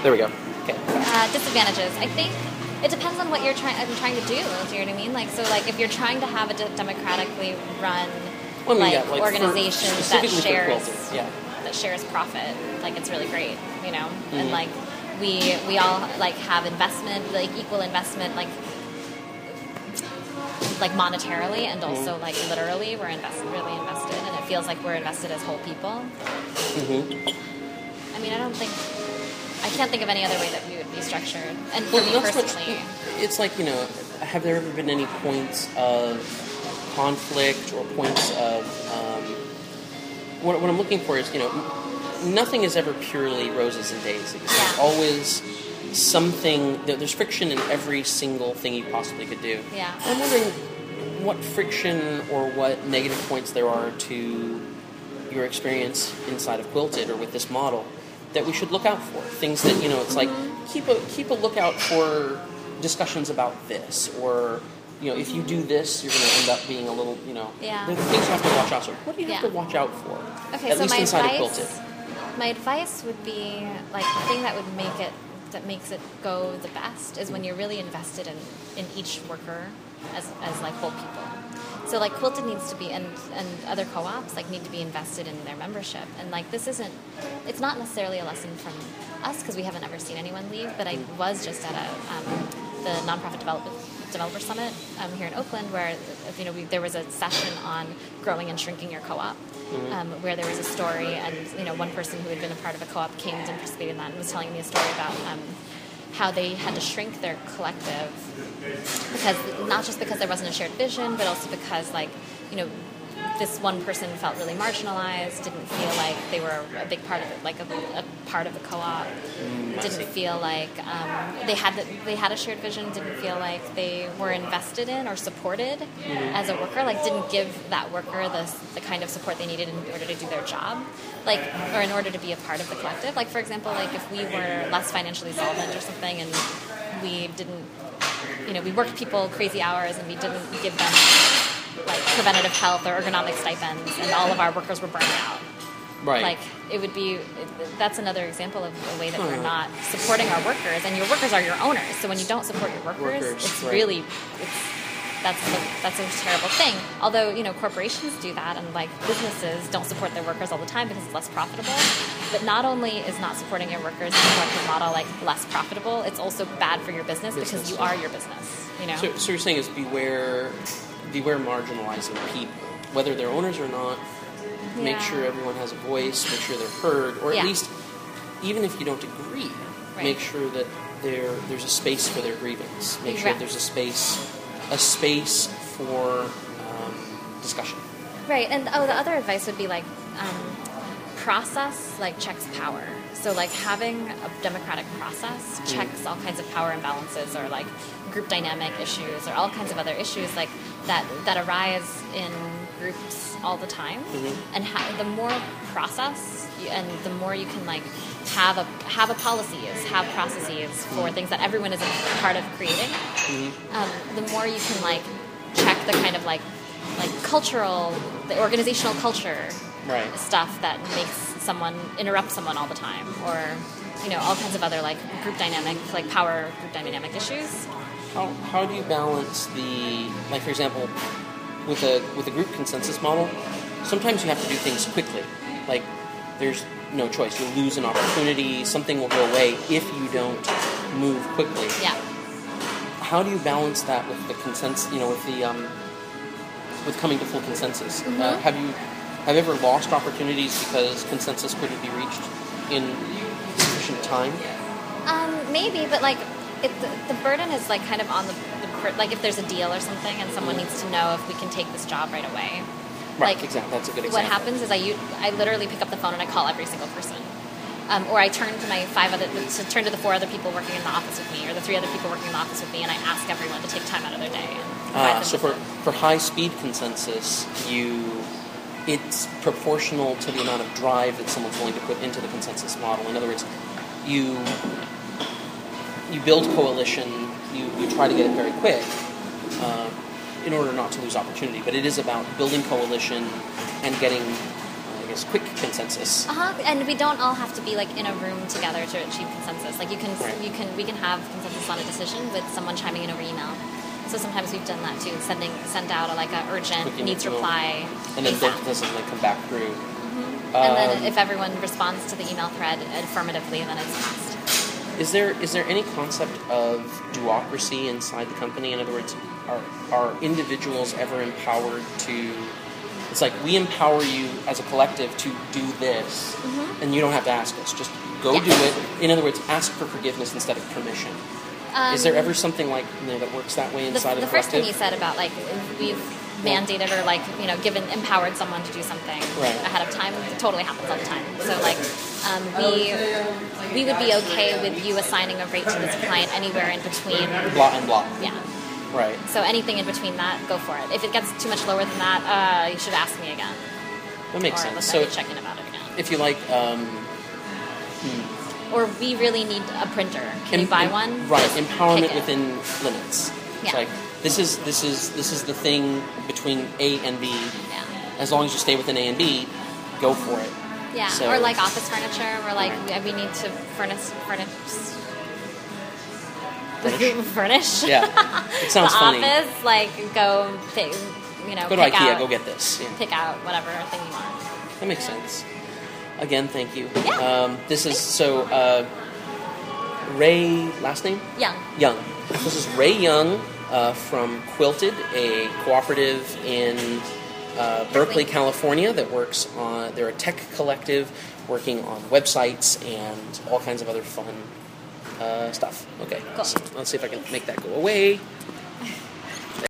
There we go. Okay. Disadvantages. I think it depends on what I'm trying to do. Do you know what I mean? Like, so, like, if you're trying to have a democratically run organization that shares profit, like, it's really great, you know. Mm-hmm. And like we all like have investment, like equal investment, like monetarily and also like literally, we're really invested, and it feels like we're invested as whole people. Mm-hmm. I mean, I can't think of any other way that we would be structured. And for me personally, it's like, you know, have there ever been any points of conflict or points of what I'm looking for is, you know, nothing is ever purely roses and daisies. There's always something. There's friction in every single thing you possibly could do. Yeah. I'm wondering what friction or what negative points there are to your experience inside of Quilted or with this model that we should look out for. Things that, you know, it's like keep a lookout for discussions about this, or, you know, if you do this, you're going to end up being a little, you know, there are things you have to watch out for. What do you have to watch out for? Okay, at so least inside of Quilted. My advice would be, like, the thing that would makes it go the best is when you're really invested in each worker as like whole people. So like Quilted needs to be, and other co-ops like need to be invested in their membership. And like it's not necessarily a lesson from us because we haven't ever seen anyone leave, but I was just at the Nonprofit Developer Summit here in Oakland, where, you know, there was a session on growing and shrinking your co-op, where there was a story, and, you know, one person who had been a part of a co-op came and participated in that and was telling me a story about how they had to shrink their collective, because not just because there wasn't a shared vision, but also because, like, you know, this one person felt really marginalized, didn't feel like they were a big part of it, like a part of the co-op, didn't feel like they had a shared vision, didn't feel like they were invested in or supported as a worker, like didn't give that worker the kind of support they needed in order to do their job, like, or in order to be a part of the collective. Like, for example, like if we were less financially solvent or something, and we didn't, you know, we worked people crazy hours and we didn't give them like preventative health or ergonomic stipends, and all of our workers were burning out. Right. Like, that's another example of a way that we're not supporting our workers, and your workers are your owners. So when you don't support your workers it's really, that's a terrible thing. Although, you know, corporations do that, and like businesses don't support their workers all the time because it's less profitable. But not only is not supporting your workers in the collective model like less profitable, it's also bad for your business because you are your business. You know. So you're saying is beware marginalizing people, whether they're owners or not. Make sure everyone has a voice, make sure they're heard, or at least, even if you don't agree, make sure that there's a space for their grievance. Make sure there's a space for discussion. Right, and the other advice would be like process like checks power. So like having a democratic process checks all kinds of power imbalances, or like group dynamic issues, or all kinds of other issues like that arise in groups all the time. And the more process and the more you can like have policies, have processes for things that everyone is a part of creating, the more you can like check the kind of like the organizational culture stuff that makes someone interrupt someone all the time, or, you know, all kinds of other like group dynamic, like power group dynamic issues. How do you balance like, for example, with a group consensus model, sometimes you have to do things quickly. Like, there's no choice. You'll lose an opportunity. Something will go away if you don't move quickly. Yeah. How do you balance that with the consensus? You know, with coming to full consensus. Have you ever lost opportunities because consensus couldn't be reached in sufficient time? Maybe, but like the burden is like kind of on the like if there's a deal or something and someone needs to know if we can take this job right away. Right, like, exactly. That's a good example. What happens is I literally pick up the phone and I call every single person. Or I turn to turn to the 4 other people working in the office with me, or the 3 other people working in the office with me, and I ask everyone to take time out of their day. So for high-speed consensus, it's proportional to the amount of drive that someone's willing to put into the consensus model. In other words, you build coalition, you try to get it very quick in order not to lose opportunity. But it is about building coalition and getting guess, quick consensus. And we don't all have to be like in a room together to achieve consensus. Like we can have consensus on a decision with someone chiming in over email. So sometimes we've done that too, send out a urgent Quick needs email. reply. And then ASAP. both doesn't like come back through. And then if everyone responds to the email thread affirmatively, then it's passed. Is there any concept of duocracy inside the company? In other words, are individuals ever empowered to? It's like we empower you as a collective to do this, and you don't have to ask us. Just go do it. In other words, ask for forgiveness instead of permission. Is there ever something like that works that way inside of the the first thing collective? you said about like we've mandated or like empowered someone to do something ahead of time totally happens all the time. So like we would be okay with you assigning a rate to this client anywhere in between Blah and blah. Yeah. Right. So anything in between that, go for it. If it gets too much lower than that, you should ask me again. That makes or sense. let's So check in about it again. if you like. Or we really need a printer. Can you buy one? Right, Just empowerment pick it. within limits. It's Yeah. like this is the thing between A and B. Yeah. As long as you stay within A and B, go for it. Yeah, So- or like office furniture, where like we need to furnish. Furnish. Yeah, it sounds the funny. office, like go pick, Go to pick IKEA, out, go get this. Yeah, pick out whatever thing you want. that makes sense. Again, thank you. Yeah. This is Ray. Last name? Young. This is Ray Young from Quilted, a cooperative in Berkeley, California that works on. They're a tech collective working on websites and all kinds of other fun stuff. Okay, Cool. so let's see if I can make that go away.